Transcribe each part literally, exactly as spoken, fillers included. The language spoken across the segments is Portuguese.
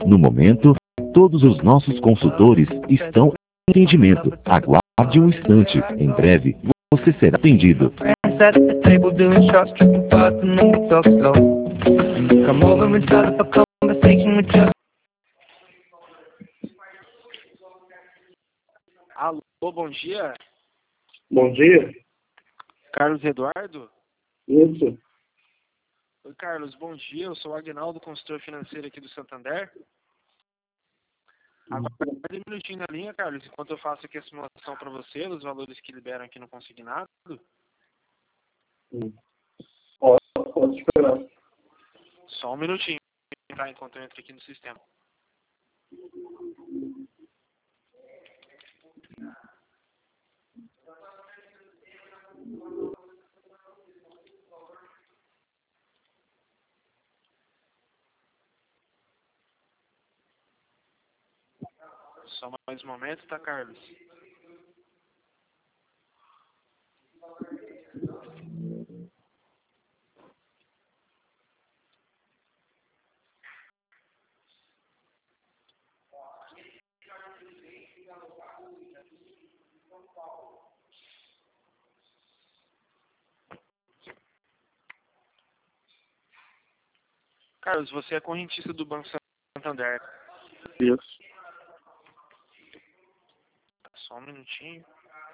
No momento, todos os nossos consultores estão em atendimento. Aguarde um instante. Em breve, você será atendido. Alô, bom dia. Bom dia. Carlos Eduardo? Isso. Oi, Carlos, bom dia. Eu sou o Agnaldo, consultor financeiro aqui do Santander. Agora, um minutinho na linha, Carlos, enquanto eu faço aqui a simulação para você, dos valores que liberam aqui no consignado. Hum. Pode, pode esperar. Só um minutinho, tá? Enquanto eu entro aqui no sistema. Só mais um momento, tá, Carlos? Carlos, você é correntista do Banco Santander. Isso. Só um minutinho.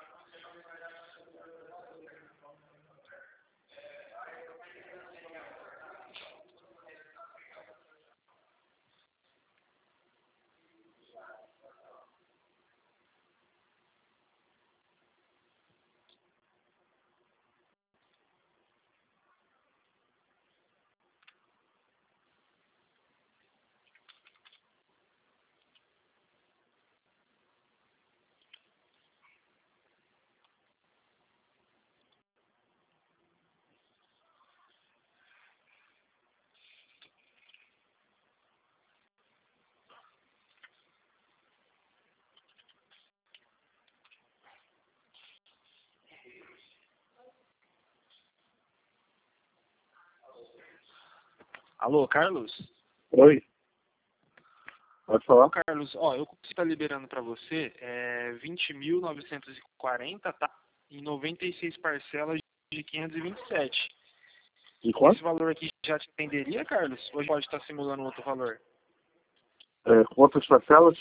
Alô, Carlos? Oi. Pode falar? Ô, Carlos, ó, eu consigo estar liberando para você é, vinte mil novecentos e quarenta, tá? Em noventa e seis parcelas de quinhentos e vinte e sete. E quanto? Esse valor aqui já te entenderia, Carlos? Ou pode estar simulando outro valor? É, quantas parcelas?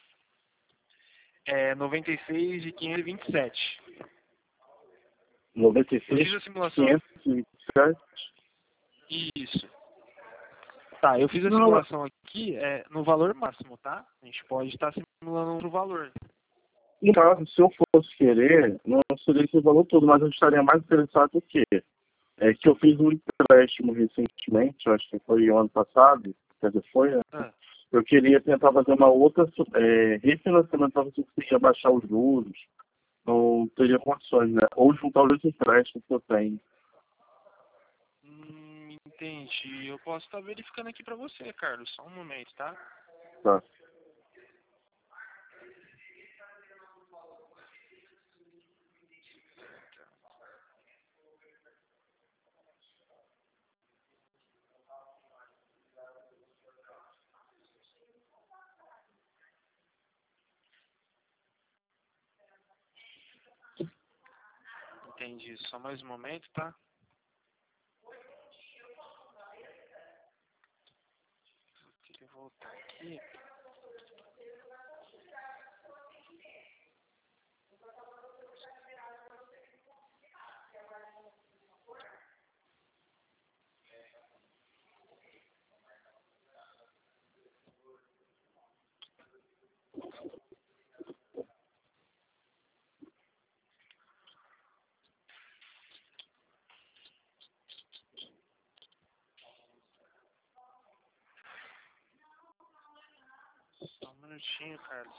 É noventa e seis de quinhentos e vinte e sete. noventa e Eu seis, fiz a simulação. quinhentos e vinte e sete. Isso. Tá, eu fiz a Não, simulação aqui é, no valor máximo, tá? A gente pode estar simulando outro valor. no caso, se eu fosse querer, não seria esse valor todo, mas eu estaria mais interessado no quê? É que eu fiz um empréstimo recentemente, acho que foi o ano passado, quer dizer, foi, né? Ah, Eu queria tentar fazer uma outra é, refinanciamento para ver se eu conseguia baixar os juros. Não teria condições, né? Ou juntar os dois empréstimos que eu tenho. hum, entendi. Eu posso estar verificando aqui pra você, Carlos. Só um momento, tá? Tá. Entendi. Só mais um momento, tá? Deixa eu voltar aqui. Só um minutinho, Carlos.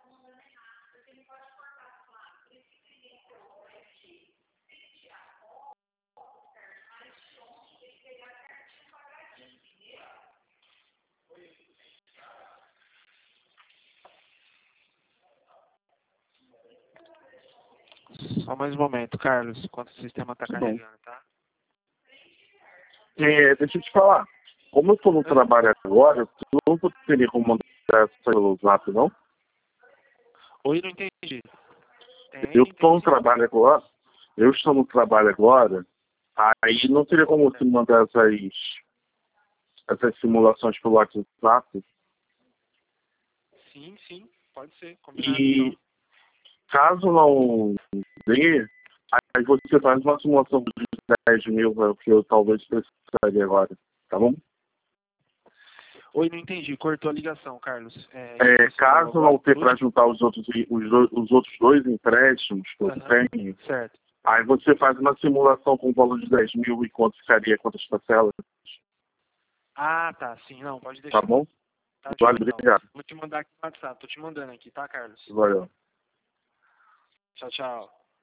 Só mais um momento, Carlos, enquanto o sistema está Tudo bem. carregando, tá? É, deixa eu te falar. como eu estou no trabalho agora, tu não poderia como mandar essa pelo zap, não? Oi, não entendi. Tem, Eu estou no tem, trabalho agora, eu estou no trabalho agora, aí não teria como você mandar essas, essas simulações pelo WhatsApp. Sim, sim, pode ser, combinado. E Então. caso não dê, aí você faz uma simulação de dez mil, é o que eu talvez precisaria agora, tá bom? Oi, não entendi, cortou a ligação, Carlos. É, É, você caso falou não agora, ter tudo? para juntar os outros, os, dois- os outros dois empréstimos que eu Aham, tenho, certo. aí você faz uma simulação com o valor de dez mil e quanto ficaria, quantas parcelas, Ah, tá, sim, não, pode tá deixar. bom? Tá, Vale, joia, então. obrigado. Vou te mandar aqui no WhatsApp, tô te mandando aqui, tá, Carlos? Valeu. Tchau, tchau.